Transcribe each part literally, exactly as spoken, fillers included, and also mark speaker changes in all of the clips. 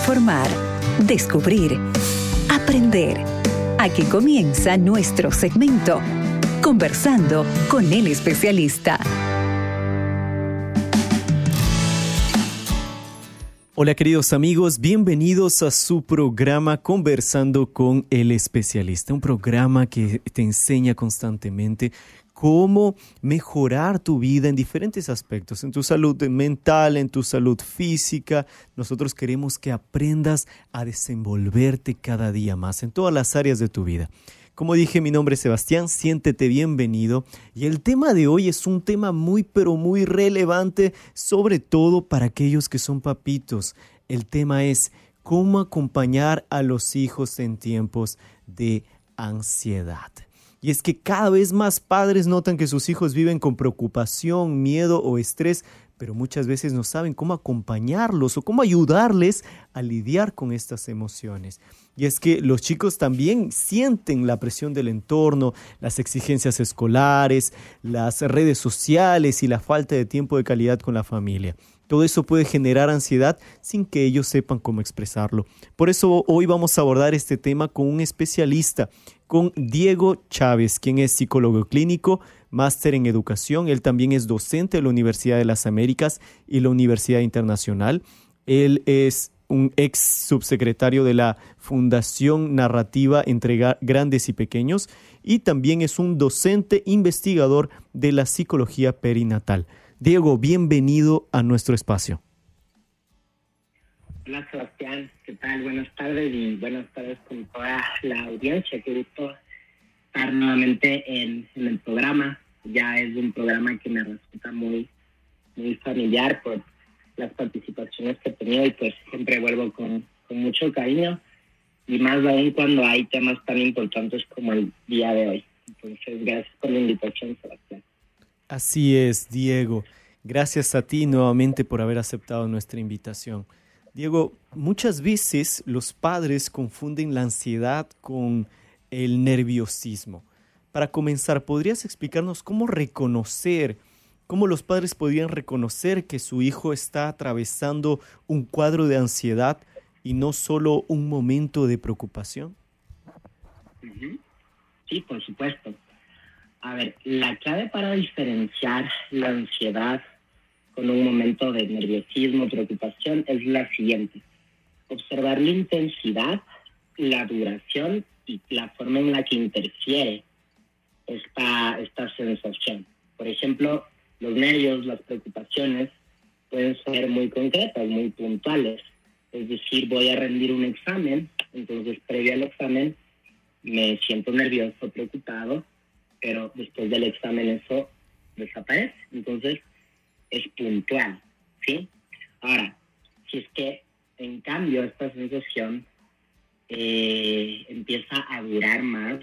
Speaker 1: informar, descubrir, aprender. Aquí comienza nuestro segmento, Conversando con el especialista.
Speaker 2: Hola queridos amigos, bienvenidos a su programa Conversando con el especialista, un programa que te enseña constantemente cómo mejorar tu vida en diferentes aspectos, en tu salud mental, en tu salud física. Nosotros queremos que aprendas a desenvolverte cada día más en todas las áreas de tu vida. Como dije, mi nombre es Sebastián, siéntete bienvenido. Y el tema de hoy es un tema muy, pero muy relevante, sobre todo para aquellos que son papitos. El tema es cómo acompañar a los hijos en tiempos de ansiedad. Y es que cada vez más padres notan que sus hijos viven con preocupación, miedo o estrés, pero muchas veces no saben cómo acompañarlos o cómo ayudarles a lidiar con estas emociones. Y es que los chicos también sienten la presión del entorno, las exigencias escolares, las redes sociales y la falta de tiempo de calidad con la familia. Todo eso puede generar ansiedad sin que ellos sepan cómo expresarlo. Por eso hoy vamos a abordar este tema con un especialista, con Diego Chávez, quien es psicólogo clínico, máster en educación. Él también es docente de la Universidad de las Américas y la Universidad Internacional. Él es un ex subsecretario de la Fundación Narrativa entre Grandes y Pequeños y también es un docente investigador de la psicología perinatal. Diego, bienvenido a nuestro espacio.
Speaker 3: Hola Sebastián, ¿qué tal? Buenas tardes y buenas tardes con toda la audiencia. Qué gusto estar nuevamente en, en el programa. Ya es un programa que me resulta muy, muy familiar por las participaciones que he tenido y pues siempre vuelvo con, con mucho cariño y más aún cuando hay temas tan importantes como el día de hoy. Entonces, gracias por la invitación, Sebastián.
Speaker 2: Así es, Diego. Gracias a ti nuevamente por haber aceptado nuestra invitación. Diego, muchas veces los padres confunden la ansiedad con el nerviosismo. Para comenzar, ¿podrías explicarnos cómo reconocer, cómo los padres podrían reconocer que su hijo está atravesando un cuadro de ansiedad y no solo un momento de preocupación?
Speaker 3: Uh-huh. Sí, por supuesto. A ver, la clave para diferenciar la ansiedad con un momento de nerviosismo, preocupación, es la siguiente. Observar la intensidad, la duración y la forma en la que interfiere esta, esta sensación. Por ejemplo, los nervios, las preocupaciones pueden ser muy concretas, muy puntuales. Es decir, voy a rendir un examen, entonces previo al examen me siento nervioso, preocupado, pero después del examen eso desaparece. Entonces, es puntual, ¿sí? Ahora, si es que, en cambio, esta sensación eh, empieza a durar más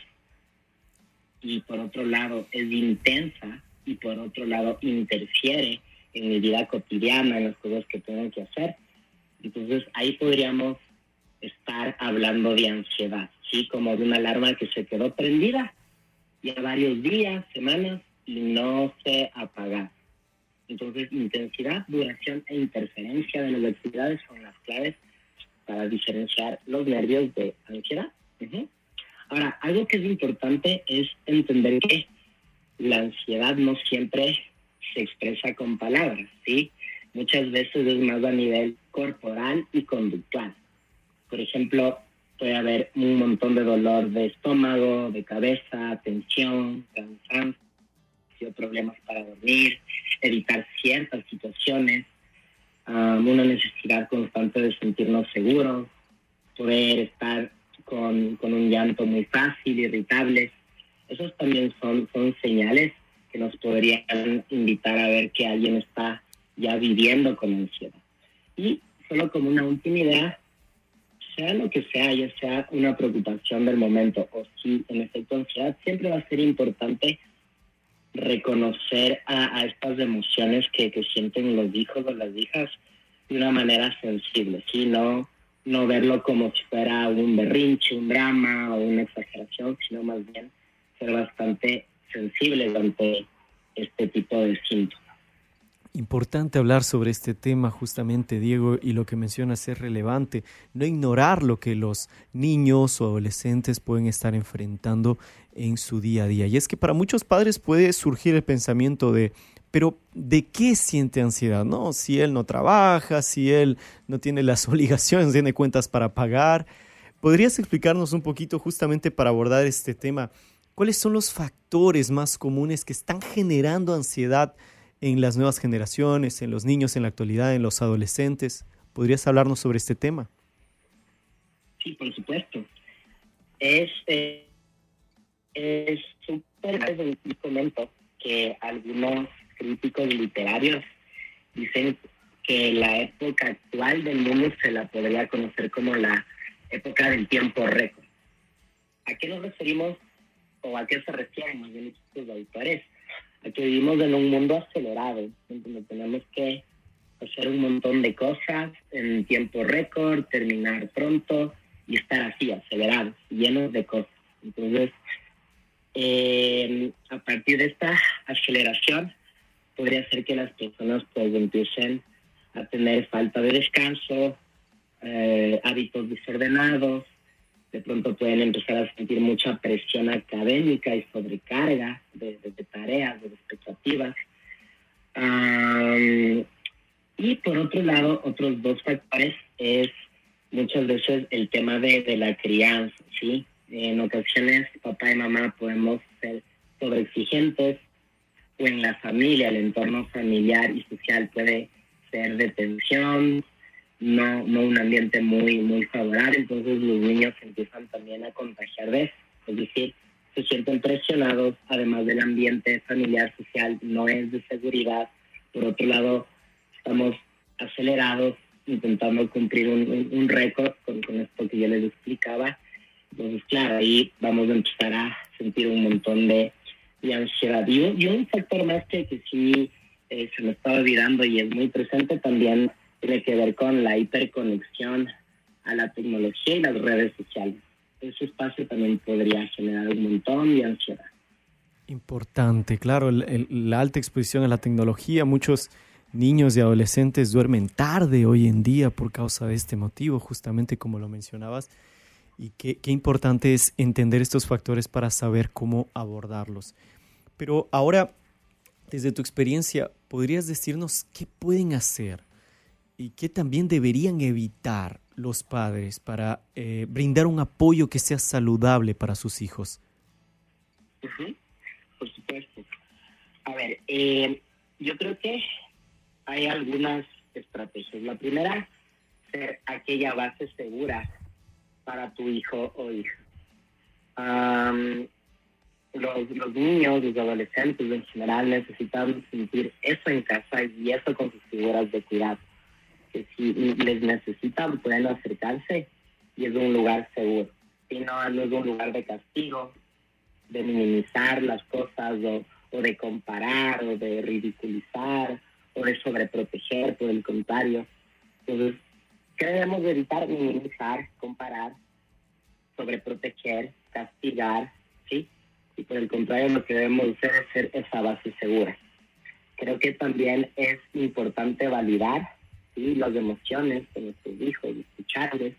Speaker 3: y, por otro lado, es intensa y, por otro lado, interfiere en mi vida cotidiana, en las cosas que tengo que hacer, entonces ahí podríamos estar hablando de ansiedad, ¿sí? Como de una alarma que se quedó prendida ya varios días, semanas, y no se apaga. Entonces, intensidad, duración e interferencia de las actividades son las claves para diferenciar los nervios de ansiedad. Uh-huh. Ahora, algo que es importante es entender que la ansiedad no siempre se expresa con palabras, ¿sí? Muchas veces es más a nivel corporal y conductual. Por ejemplo, puede haber un montón de dolor de estómago, de cabeza, tensión, cansancio, problemas para dormir, evitar ciertas situaciones, um, una necesidad constante de sentirnos seguros, poder estar con, con un llanto muy fácil, irritables. Esos también son, son señales que nos podrían invitar a ver que alguien está ya viviendo con ansiedad. Y solo como una última idea, sea lo que sea, ya sea una preocupación del momento o si en efecto ansiedad, siempre va a ser importante reconocer a, a estas emociones que, que sienten los hijos o las hijas de una manera sensible, ¿sí? No, no verlo como si fuera un berrinche, un drama o una exageración, sino más bien ser bastante sensibles ante este tipo de síntomas.
Speaker 2: Importante hablar sobre este tema justamente, Diego, y lo que mencionas es relevante. No ignorar lo que los niños o adolescentes pueden estar enfrentando en su día a día. Y es que para muchos padres puede surgir el pensamiento de, pero ¿de qué siente ansiedad? ¿No? Si él no trabaja, si él no tiene las obligaciones, tiene cuentas para pagar. ¿Podrías explicarnos un poquito justamente para abordar este tema? ¿Cuáles son los factores más comunes que están generando ansiedad en las nuevas generaciones, en los niños en la actualidad, en los adolescentes? ¿Podrías hablarnos sobre este tema?
Speaker 3: Sí, por supuesto. Es eh, es súper comento que algunos críticos literarios dicen que la época actual del mundo se la podría conocer como la época del tiempo récord. ¿A qué nos referimos o a qué se refieren más bien estos autores? A que vivimos en un mundo acelerado, donde tenemos que hacer un montón de cosas en tiempo récord, terminar pronto y estar así, acelerados, llenos de cosas. Entonces, eh, a partir de esta aceleración, podría ser que las personas pues empiecen a tener falta de descanso, eh, hábitos desordenados, de pronto pueden empezar a sentir mucha presión académica y sobrecarga de, de, de tareas, de expectativas. Um, y por otro lado, otros dos factores es muchas veces el tema de, de la crianza, ¿sí? En ocasiones, papá y mamá podemos ser sobreexigentes, o en la familia, el entorno familiar y social puede ser de tensión, no, no un ambiente muy, muy favorable, entonces los niños empiezan también a contagiar de eso, es decir, se sienten presionados, además del ambiente familiar, social, no es de seguridad. Por otro lado, estamos acelerados, intentando cumplir un, un, un récord con, con esto que yo les explicaba. Entonces, claro, ahí vamos a empezar a sentir un montón de, de ansiedad. Y un, y un factor más que, que sí eh, se me estaba olvidando y es muy presente también, tiene que ver con la hiperconexión a la tecnología y las redes sociales. Ese espacio también podría generar un montón de ansiedad.
Speaker 2: Importante, claro, el, el, la alta exposición a la tecnología. Muchos niños y adolescentes duermen tarde hoy en día por causa de este motivo, justamente como lo mencionabas. Y qué, qué importante es entender estos factores para saber cómo abordarlos. Pero ahora, desde tu experiencia, ¿podrías decirnos qué pueden hacer y qué también deberían evitar los padres para eh, brindar un apoyo que sea saludable para sus hijos?
Speaker 3: Uh-huh. Por supuesto. A ver, eh, yo creo que hay algunas estrategias. La primera, ser aquella base segura para tu hijo o hija. Um, los, los niños, los adolescentes en general necesitan sentir eso en casa y eso con sus figuras de cuidado. Que si les necesitan pueden acercarse y es un lugar seguro. Si no, no es un lugar de castigo, de minimizar las cosas o, o de comparar o de ridiculizar o de sobreproteger, por el contrario. Entonces, ¿qué debemos evitar? Minimizar, comparar, sobreproteger, castigar, ¿sí? Y por el contrario, lo que debemos hacer es ser esa base segura. Creo que también es importante validar, ¿sí?, las emociones de nuestros hijos, escucharles.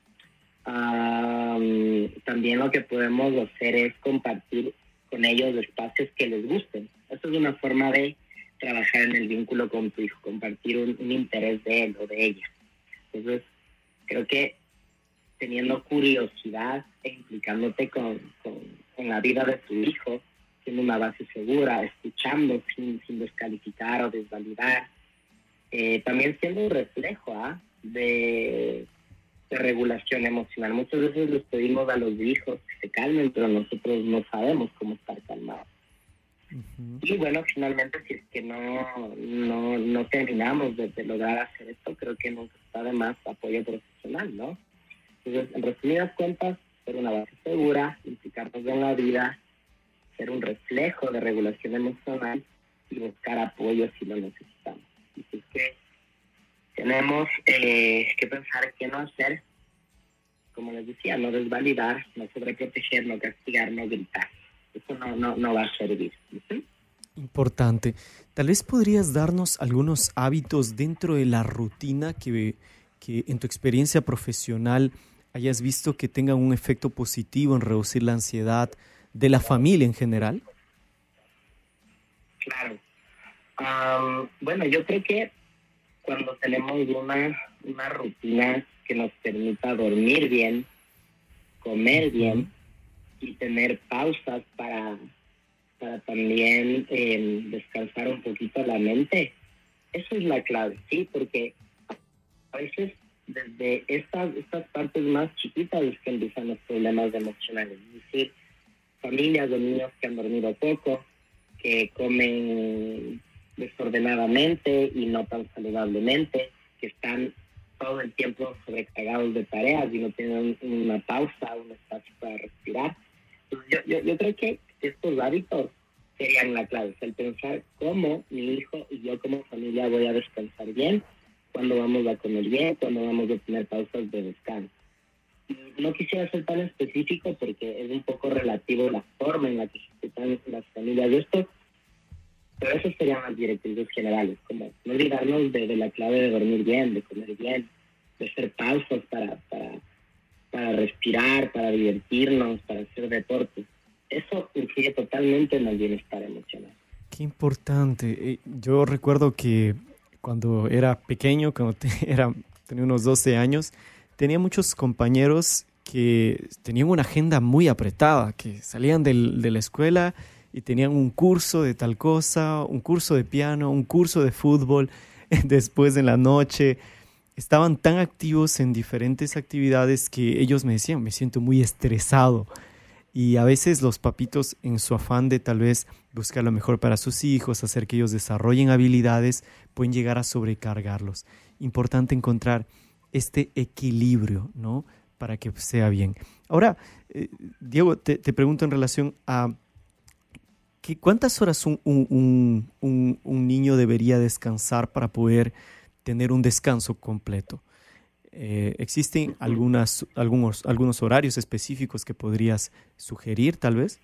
Speaker 3: Um, también lo que podemos hacer es compartir con ellos espacios que les gusten. Eso es una forma de trabajar en el vínculo con tu hijo, compartir un, un interés de él o de ella. Entonces, creo que teniendo curiosidad e implicándote con, con, en la vida de tu hijo, siendo una base segura, escuchando sin, sin descalificar o desvalidar, eh, también siendo un reflejo ¿ah? de, de regulación emocional. Muchas veces les pedimos a los hijos que se calmen, pero nosotros no sabemos cómo estar calmados. Uh-huh. Y bueno, finalmente, si es que no, no, no terminamos de, de lograr hacer esto, creo que nunca está de más apoyo profesional, ¿no? Entonces, en resumidas cuentas, ser una base segura, implicarnos en la vida, ser un reflejo de regulación emocional y buscar apoyo si lo necesitamos. Así que tenemos eh, que pensar qué no hacer, como les decía, no desvalidar, no sobreproteger, no castigar, no gritar. Eso no, no, no va a servir. ¿Sí?
Speaker 2: Importante. Tal vez podrías darnos algunos hábitos dentro de la rutina que, que en tu experiencia profesional hayas visto que tengan un efecto positivo en reducir la ansiedad de la familia en general.
Speaker 3: Claro. Um, bueno, yo creo que cuando tenemos una, una rutina que nos permita dormir bien, comer bien y tener pausas para, para también eh, descansar un poquito la mente, eso es la clave, ¿sí? Porque a veces desde estas, estas partes más chiquitas es que empiezan los problemas emocionales. Es decir, familias de niños que han dormido poco, que comen desordenadamente y no tan saludablemente, que están todo el tiempo sobrecargados de tareas y no tienen una pausa, un espacio para respirar. Entonces, yo, yo, yo creo que estos hábitos serían la clave, el pensar cómo mi hijo y yo como familia voy a descansar bien, cuándo vamos a comer bien, cuándo vamos a tener pausas de descanso. Y no quisiera ser tan específico porque es un poco relativo la forma en la que se ejecutan las familias de esto, pero esas serían las directrices generales, como no olvidarnos de, de la clave de dormir bien, de comer bien, de hacer pausas para, para, para respirar, para divertirnos, para hacer deporte. Eso influye totalmente en el bienestar emocional.
Speaker 2: Qué importante. Yo recuerdo que cuando era pequeño, cuando te, era, tenía unos doce años, tenía muchos compañeros que tenían una agenda muy apretada, que salían del, de la escuela y tenían un curso de tal cosa, un curso de piano, un curso de fútbol, después en la noche. Estaban tan activos en diferentes actividades que ellos me decían, me siento muy estresado. Y a veces los papitos, en su afán de tal vez buscar lo mejor para sus hijos, hacer que ellos desarrollen habilidades, pueden llegar a sobrecargarlos. Importante encontrar este equilibrio, ¿no? Para que sea bien. Ahora, eh, Diego, te, te pregunto en relación a ¿qué, ¿cuántas horas un, un, un, un niño debería descansar para poder tener un descanso completo? Eh, ¿Existen algunas, algunos, algunos horarios específicos que podrías sugerir, tal vez?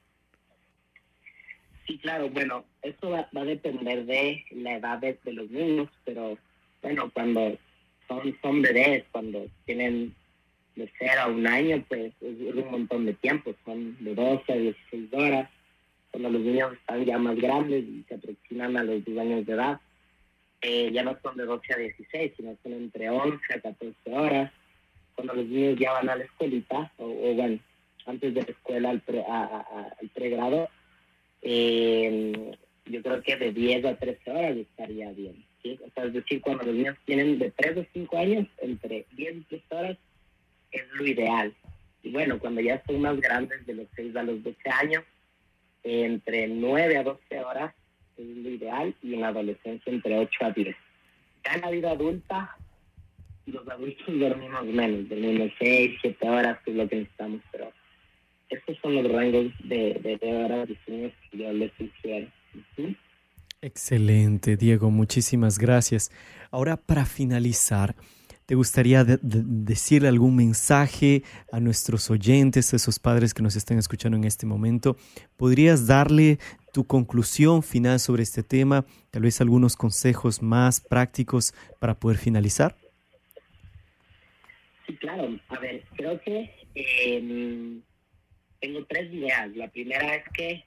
Speaker 3: Sí, claro. Bueno, eso va, va a depender de la edad de, de los niños, pero bueno, cuando son, son bebés, cuando tienen de cero a un año, pues es, es un montón de tiempo. Son de doce a dieciséis horas. Cuando los niños están ya más grandes y se aproximan a los dos años de edad, Eh, ya no son de doce a dieciséis, sino son entre once a catorce horas. Cuando los niños ya van a la escuelita, o, o bueno, antes de la escuela al, pre, a, a, al pregrado, eh, yo creo que de diez a trece horas estaría bien, ¿sí? O sea, es decir, cuando los niños tienen de tres a cinco años, entre diez y trece horas es lo ideal. Y bueno, cuando ya son más grandes, de los seis a los doce años, eh, entre nueve a doce horas es lo ideal, y en la adolescencia entre ocho a diez. Ya en la vida adulta, los adultos dormimos menos, dormimos seis, siete horas, que es lo que necesitamos, pero estos son los rangos de, de, de horas de sueño que yo les sugiero. ¿Sí?
Speaker 2: Excelente, Diego, muchísimas gracias. Ahora, para finalizar, ¿te gustaría de, de decirle algún mensaje a nuestros oyentes, a esos padres que nos están escuchando en este momento? ¿Podrías darle tu conclusión final sobre este tema? Tal vez algunos consejos más prácticos para poder finalizar.
Speaker 3: Sí, claro. A ver, creo que eh, tengo tres ideas. La primera es que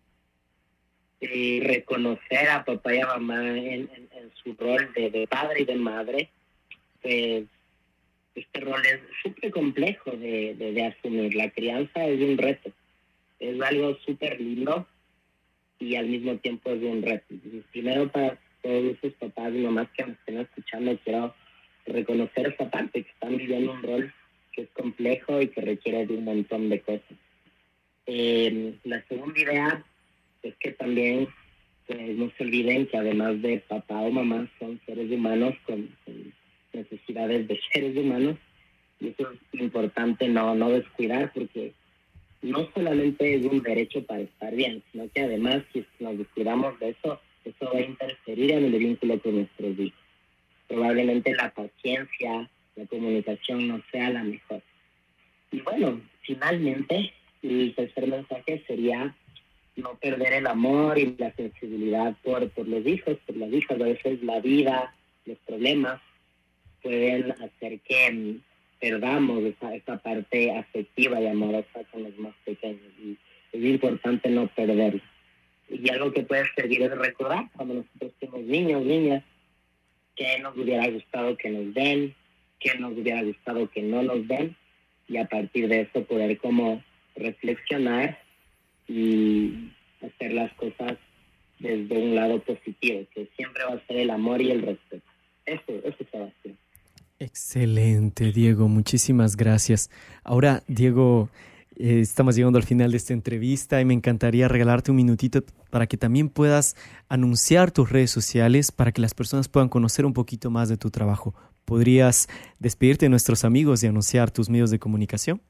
Speaker 3: eh, reconocer a papá y a mamá en, en, en su rol de, de padre y de madre. Pues este rol es súper complejo de, de, de asumir. La crianza es un reto, es algo súper lindo y al mismo tiempo es un reto. Entonces, primero, para todos esos papás y mamás que me estén escuchando, quiero reconocer esa parte, que están viviendo un rol que es complejo y que requiere de un montón de cosas. Eh, la segunda idea es que también pues, no se olviden que además de papá o mamá son seres humanos con, con necesidades de seres humanos, y eso es importante no, no descuidar, porque no solamente es un derecho para estar bien, sino que además si nos descuidamos de eso, eso va a interferir en el vínculo con nuestros hijos. Probablemente la paciencia, la comunicación no sea la mejor. Y bueno, finalmente, el tercer mensaje sería no perder el amor y la sensibilidad por, por los hijos, por las hijas. A veces la vida, los problemas pueden hacer que perdamos esa, esa parte afectiva y amorosa con los más pequeños, y es importante no perderla. Y algo que puede servir es recordar cuando nosotros somos niños, niñas, qué nos hubiera gustado que nos den, qué nos hubiera gustado que no nos den, y a partir de eso poder como reflexionar y hacer las cosas desde un lado positivo, que siempre va a ser el amor y el respeto. Eso, eso es Sebastián.
Speaker 2: Excelente, Diego, muchísimas gracias. Ahora, Diego, eh, estamos llegando al final de esta entrevista y me encantaría regalarte un minutito para que también puedas anunciar tus redes sociales para que las personas puedan conocer un poquito más de tu trabajo. ¿Podrías despedirte de nuestros amigos y anunciar tus medios de comunicación?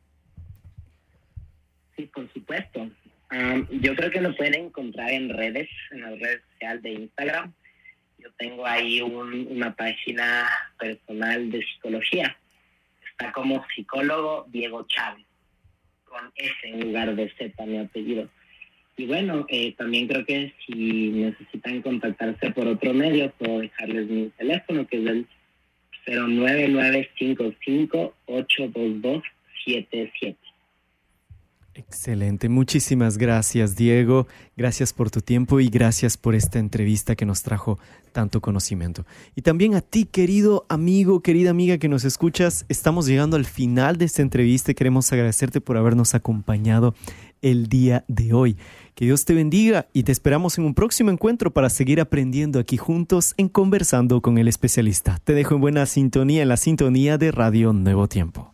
Speaker 3: Sí, por supuesto. Um, yo creo que lo pueden encontrar en redes, en las redes sociales de Instagram. Yo tengo ahí un, una página personal de psicología. Está como psicólogo Diego Chávez, con S en lugar de Z, mi apellido. Y bueno, eh, también creo que si necesitan contactarse por otro medio, puedo dejarles mi teléfono, que es el cero nueve nueve cinco cinco ocho dos dos siete siete.
Speaker 2: Excelente, muchísimas gracias, Diego, gracias por tu tiempo y gracias por esta entrevista que nos trajo tanto conocimiento. Y también a ti, querido amigo, querida amiga que nos escuchas, estamos llegando al final de esta entrevista y queremos agradecerte por habernos acompañado el día de hoy. Que Dios te bendiga y te esperamos en un próximo encuentro para seguir aprendiendo aquí juntos en Conversando con el Especialista. Te dejo en buena sintonía, en la sintonía de Radio Nuevo Tiempo.